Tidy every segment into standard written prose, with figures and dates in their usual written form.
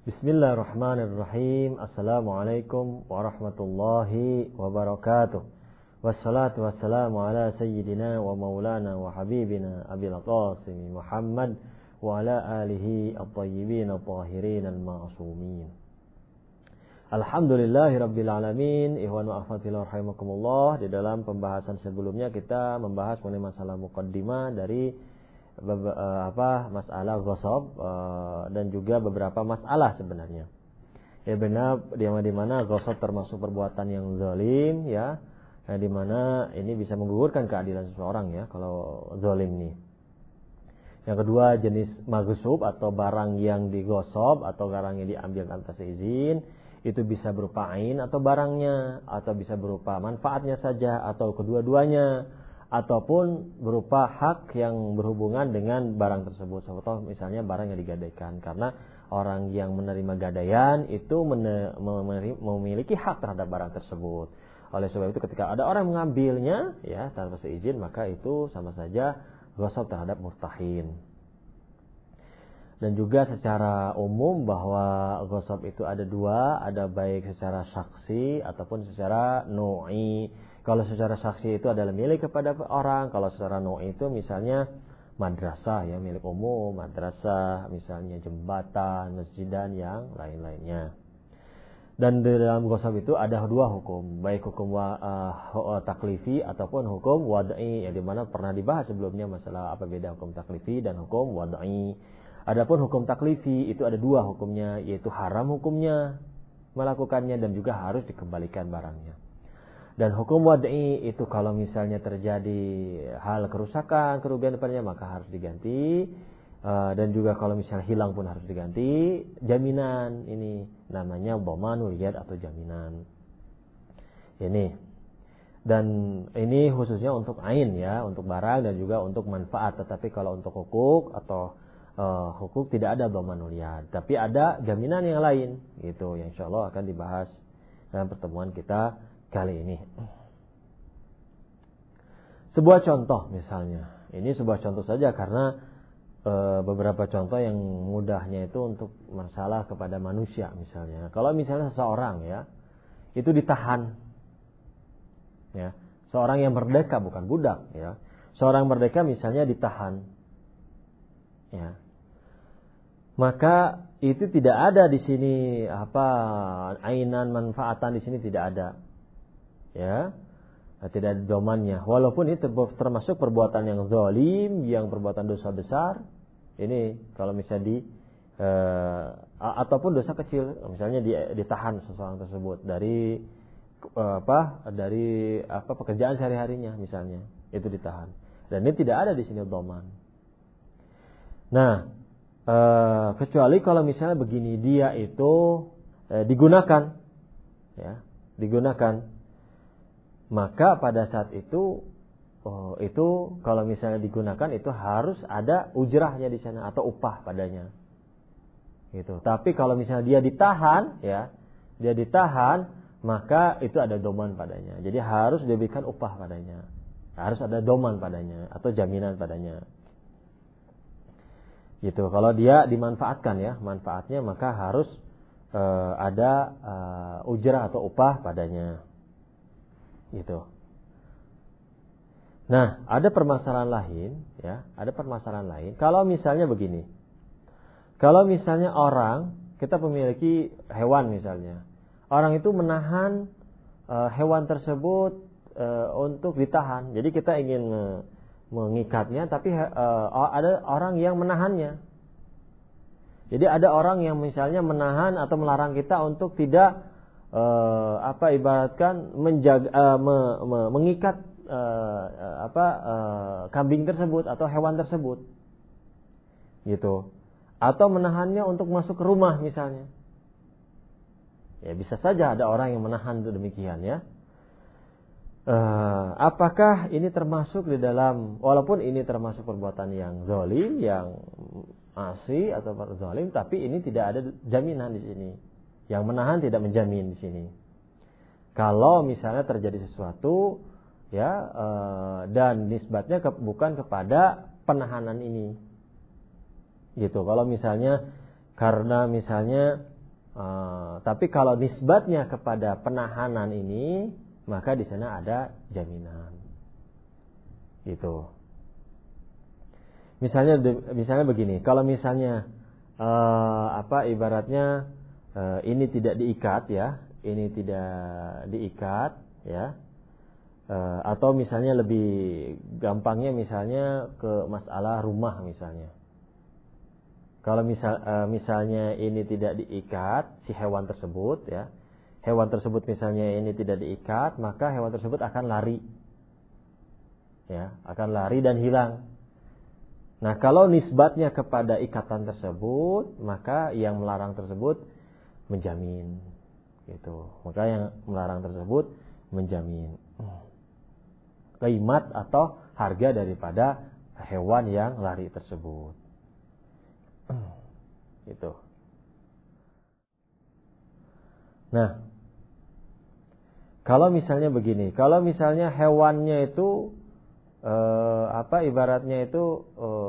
Bismillahirrahmanirrahim. Assalamualaikum warahmatullahi wabarakatuh. Wassalatu wassalamu ala sayyidina wa maulana wa habibina Abil Qasim Muhammad wa ala alihi at-tayyibin at-tahirin al-ma'sumin. Alhamdulillahi rabbil alamin. Ikhwan wa akhwati rahimakumullah. Di dalam pembahasan sebelumnya kita membahas mengenai masalah muqaddimah dari masalah ghasab dan juga beberapa masalah sebenarnya. Ya benar, di mana ghasab termasuk perbuatan yang zalim ya. Di mana ini bisa menggugurkan keadilan seseorang ya kalau zalim nih. Yang kedua jenis maghsub atau barang yang digosok atau barang yang diambil tanpa seizin, itu bisa berupa ain atau barangnya, atau bisa berupa manfaatnya saja atau kedua-duanya, ataupun berupa hak yang berhubungan dengan barang tersebut. Contoh misalnya barang yang digadaikan, karena orang yang menerima gadaian itu memiliki hak terhadap barang tersebut. Oleh sebab itu ketika ada orang mengambilnya ya tanpa seizin, maka itu sama saja ghasab terhadap murtahin. Dan juga secara umum bahwa ghasab itu ada dua, ada baik secara saksi ataupun secara nu'i. Kalau secara saksi itu adalah milik kepada orang, kalau secara nu'i itu misalnya madrasah ya, milik umum, madrasah, misalnya jembatan, masjid dan yang lain-lainnya. Dan di dalam ghasab itu ada dua hukum, baik hukum taklifi ataupun hukum wad'i, yang dimana pernah dibahas sebelumnya masalah apa beda hukum taklifi dan hukum wad'i. Adapun hukum taklifi itu ada dua hukumnya, yaitu haram hukumnya melakukannya dan juga harus dikembalikan barangnya. Dan hukum wad'i itu kalau misalnya terjadi hal kerusakan, kerugian padanya maka harus diganti. Dan juga kalau misalnya hilang pun harus diganti. Jaminan ini namanya dhamanul yad atau jaminan. Ini. Dan ini khususnya untuk ain ya, untuk barang dan juga untuk manfaat. Tetapi kalau untuk hukuk atau hukuk tidak ada dhamanul yad, tapi ada jaminan yang lain gitu yang insyaallah akan dibahas dalam pertemuan kita kali ini. Sebuah contoh misalnya, ini sebuah contoh saja karena beberapa contoh yang mudahnya itu untuk masalah kepada manusia misalnya. Kalau misalnya seseorang ya itu ditahan, ya seorang yang merdeka bukan budak ya, seorang merdeka misalnya ditahan, ya maka itu tidak ada di sini ainan manfaatan di sini tidak ada. Ya, tidak ada domannya. Walaupun itu termasuk perbuatan yang zalim, yang perbuatan dosa besar. Ini kalau misalnya ataupun dosa kecil, misalnya ditahan seseorang tersebut dari pekerjaan sehari-harinya misalnya, itu ditahan. Dan ini tidak ada di sini doman. Nah, kecuali kalau misalnya begini, dia itu digunakan, ya, digunakan. Maka pada saat itu kalau misalnya digunakan itu harus ada ujrahnya di sana atau upah padanya. Gitu. Tapi kalau misalnya dia ditahan, ya, dia ditahan, maka itu ada doman padanya. Jadi harus diberikan upah padanya. Harus ada doman padanya atau jaminan padanya. Gitu. Kalau dia dimanfaatkan ya, manfaatnya maka harus ada ujrah atau upah padanya. Gitu. Nah, ada permasalahan lain, ya, ada permasalahan lain. Kalau misalnya begini, kalau misalnya kita memiliki hewan misalnya, orang itu menahan hewan tersebut untuk ditahan. Jadi kita ingin mengikatnya, tapi ada orang yang menahannya. Jadi ada orang yang misalnya menahan atau melarang kita untuk tidak ibaratkan mengikat kambing tersebut atau hewan tersebut, gitu, atau menahannya untuk masuk ke rumah misalnya. Ya bisa saja ada orang yang menahan itu demikian ya. Apakah ini termasuk di dalam, walaupun ini termasuk perbuatan yang zalim, yang asi atau zalim, tapi ini tidak ada jaminan di sini. Yang menahan tidak menjamin di sini. Kalau misalnya terjadi sesuatu ya dan nisbatnya bukan kepada penahanan ini. Gitu. Kalau misalnya karena misalnya Tapi kalau nisbatnya kepada penahanan ini, maka di sana ada jaminan. Gitu. Misalnya begini, kalau misalnya ibaratnya ini tidak diikat ya, ini tidak diikat ya, atau misalnya lebih gampangnya misalnya ke masalah rumah misalnya. Kalau misalnya ini tidak diikat si hewan tersebut ya, hewan tersebut misalnya ini tidak diikat, maka hewan tersebut akan lari ya, akan lari dan hilang. Nah, kalau nisbatnya kepada ikatan tersebut, maka yang melarang tersebut menjamin. Gitu. Maka yang melarang tersebut menjamin qaimat atau harga daripada hewan yang lari tersebut. Gitu. Nah, kalau misalnya begini, kalau misalnya hewannya itu ibaratnya itu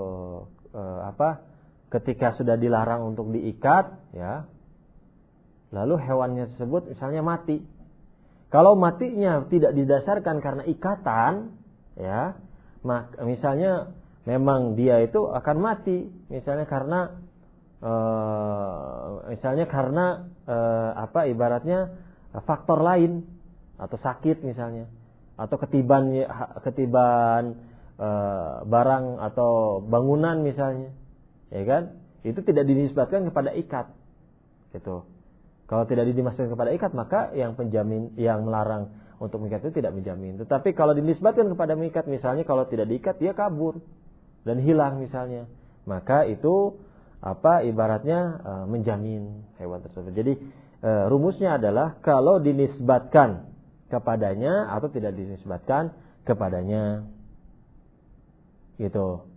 ketika sudah dilarang untuk diikat ya, lalu hewannya tersebut misalnya mati. Kalau matinya tidak didasarkan karena ikatan ya, misalnya memang dia itu akan mati misalnya karena ibaratnya faktor lain atau sakit misalnya, atau ketiban barang atau bangunan misalnya, ya kan? Itu tidak dinisbatkan kepada ikat, gitu. Kalau tidak dinisbatkan kepada ikat, maka yang penjamin, yang melarang untuk mengikat itu tidak menjamin. Tetapi kalau dinisbatkan kepada mengikat, misalnya kalau tidak diikat dia kabur dan hilang misalnya, maka itu ibaratnya menjamin hewan tersebut. Jadi rumusnya adalah kalau dinisbatkan kepadanya atau tidak dinisbatkan kepadanya, gitu.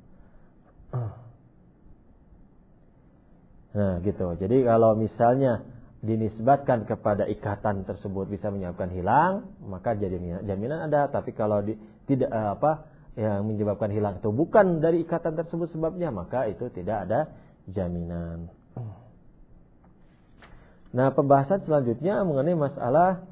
Nah, gitu. Jadi kalau misalnya dinisbatkan kepada ikatan tersebut bisa menyebabkan hilang, maka jaminan ada. Tapi kalau tidak yang menyebabkan hilang itu bukan dari ikatan tersebut sebabnya, maka itu tidak ada jaminan. Nah, pembahasan selanjutnya mengenai masalah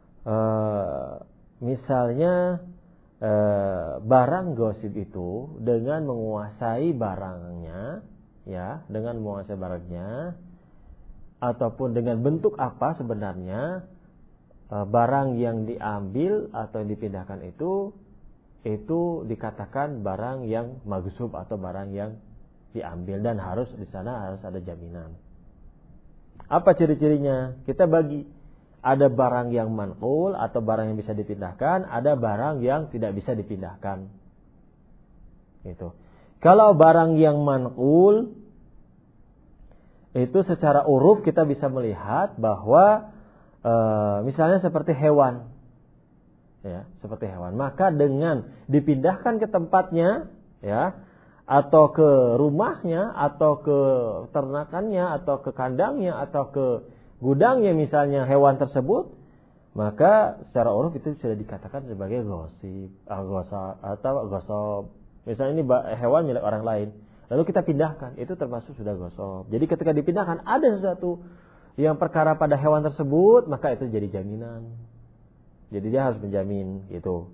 misalnya barang gosip itu dengan menguasai barangnya ya, dengan menguasai barangnya ataupun dengan bentuk apa sebenarnya barang yang diambil atau yang dipindahkan itu dikatakan barang yang maghsub atau barang yang diambil, dan harus di sana harus ada jaminan. Apa ciri-cirinya? Kita bagi. Ada barang yang manqul atau barang yang bisa dipindahkan, ada barang yang tidak bisa dipindahkan. Gitu. Kalau barang yang manqul itu secara uruf kita bisa melihat bahwa misalnya seperti hewan. Ya, seperti hewan. Maka dengan dipindahkan ke tempatnya ya, atau ke rumahnya, atau ke ternakannya, atau ke kandangnya, atau ke gudangnya misalnya hewan tersebut, maka secara uruf itu sudah dikatakan sebagai gosip atau gosop. Misalnya ini hewan milik orang lain, lalu kita pindahkan, itu termasuk sudah gosop. Jadi ketika dipindahkan ada sesuatu yang perkara pada hewan tersebut, maka itu jadi jaminan. Jadi dia harus menjamin, gitu.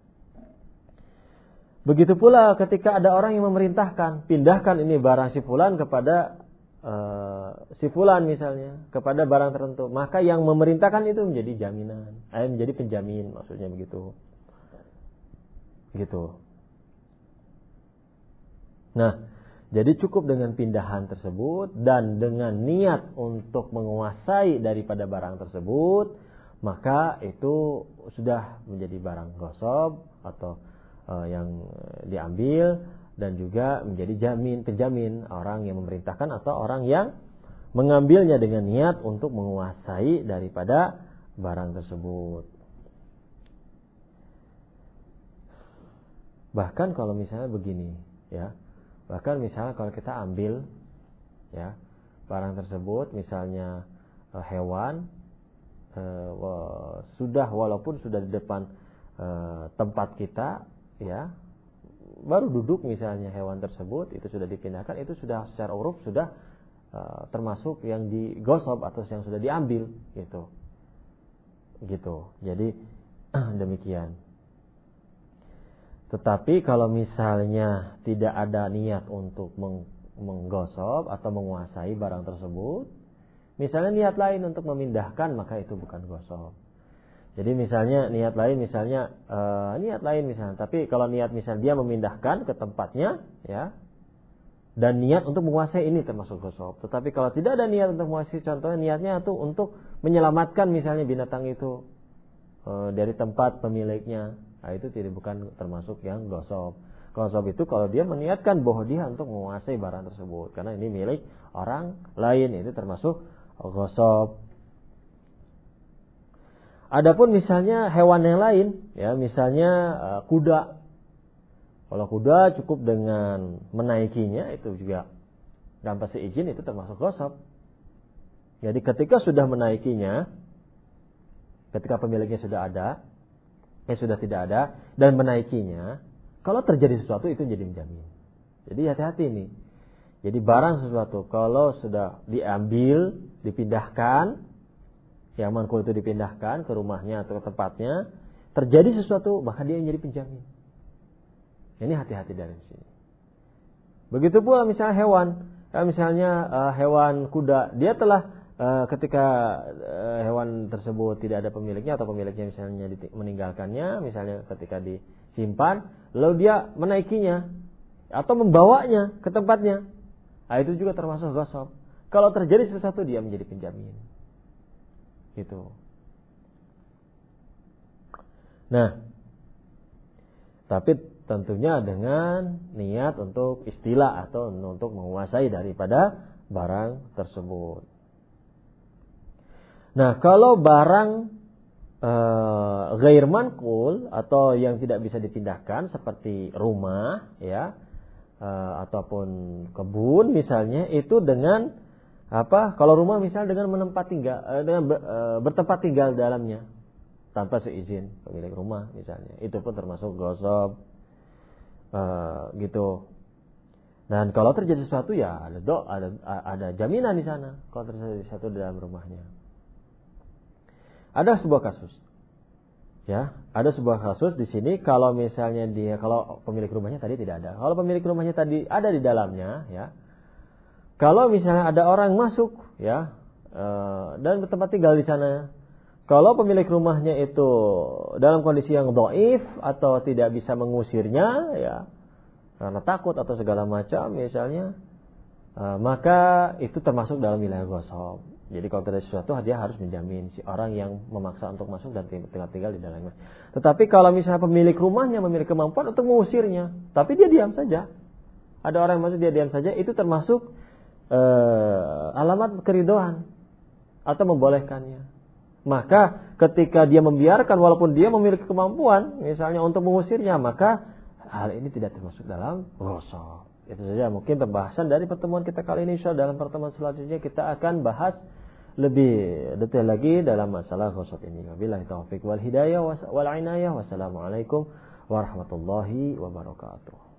Begitu pula ketika ada orang yang memerintahkan, pindahkan ini barang si fulan kepada si fulan misalnya, kepada barang tertentu, maka yang memerintahkan itu menjadi jaminan, menjadi penjamin, maksudnya begitu. Gitu. Nah, jadi cukup dengan pindahan tersebut dan dengan niat untuk menguasai daripada barang tersebut, maka itu sudah menjadi barang gosop atau yang diambil, dan juga menjadi penjamin orang yang memerintahkan atau orang yang mengambilnya dengan niat untuk menguasai daripada barang tersebut. Bahkan kalau misalnya begini ya, bahkan misalnya kalau kita ambil ya barang tersebut, misalnya hewan walaupun sudah di depan tempat kita ya, baru duduk misalnya hewan tersebut, itu sudah dipindahkan, itu sudah secara uruf sudah termasuk yang digosok atau yang sudah diambil gitu. Jadi demikian. Tetapi kalau misalnya tidak ada niat untuk menggosok atau menguasai barang tersebut, misalnya niat lain untuk memindahkan, maka itu bukan gosok. Jadi misalnya niat lain misalnya, tapi kalau niat misalnya dia memindahkan ke tempatnya, ya, dan niat untuk menguasai, ini termasuk gosok. Tetapi kalau tidak ada niat untuk menguasai, contohnya niatnya itu untuk menyelamatkan misalnya binatang itu dari tempat pemiliknya, nah itu bukan termasuk yang gosok. Gosok itu kalau dia meniatkan bahwa dia untuk menguasai barang tersebut, karena ini milik orang lain, itu termasuk gosok. Adapun misalnya hewan yang lain, ya misalnya kuda. Kalau kuda cukup dengan menaikinya itu juga tanpa seizin, itu termasuk gosok. Jadi ketika sudah menaikinya, ketika pemiliknya sudah tidak ada dan menaikinya, kalau terjadi sesuatu itu jadi menjamin. Jadi hati-hati nih. Jadi barang sesuatu kalau sudah diambil, dipindahkan, yang manqul itu dipindahkan ke rumahnya atau ke tempatnya, terjadi sesuatu, maka dia yang jadi penjamin. Ini hati-hati dari sini. Begitu pula misalnya hewan, hewan kuda, dia telah ketika hewan tersebut tidak ada pemiliknya atau pemiliknya misalnya meninggalkannya, misalnya ketika disimpan, lalu dia menaikinya atau membawanya ke tempatnya, nah, itu juga termasuk ghasab. Kalau terjadi sesuatu, dia menjadi penjamin. Gitu. Nah, tapi tentunya dengan niat untuk istilah atau untuk menguasai daripada barang tersebut. Nah, kalau barang ghair manqul atau yang tidak bisa dipindahkan seperti rumah, ya, ataupun kebun misalnya, itu dengan kalau rumah misalnya dengan menempat tinggal, dengan bertempat tinggal dalamnya tanpa seizin pemilik rumah misalnya, itu pun termasuk ghasab, gitu. Dan kalau terjadi sesuatu, ya ada jaminan di sana kalau terjadi sesuatu di dalam rumahnya. Ada sebuah kasus, ya, ada sebuah kasus di sini. Kalau misalnya kalau pemilik rumahnya tadi tidak ada, kalau pemilik rumahnya tadi ada di dalamnya, ya. Kalau misalnya ada orang masuk, ya, dan bertempat tinggal di sana, kalau pemilik rumahnya itu dalam kondisi yang dhaif atau tidak bisa mengusirnya, ya, karena takut atau segala macam misalnya, maka itu termasuk dalam wilayah ghasab. Jadi kalau terjadi sesuatu, dia harus menjamin si orang yang memaksa untuk masuk dan tinggal di dalamnya. Tetapi kalau misalnya pemilik rumahnya memiliki kemampuan untuk mengusirnya, tapi dia diam saja, ada orang yang masuk, dia diam saja, itu termasuk alamat keridhaan atau membolehkannya. Maka ketika dia membiarkan, walaupun dia memiliki kemampuan misalnya untuk mengusirnya, maka hal ini tidak termasuk dalam ghasab. Itu saja mungkin pembahasan dari pertemuan kita kali ini. Insyaallah dalam pertemuan selanjutnya kita akan bahas lebih detail lagi dalam masalah ghasab ini. Wabillahi taufiq wal hidayah wal inayah. Wassalamualaikum warahmatullahi wabarakatuh.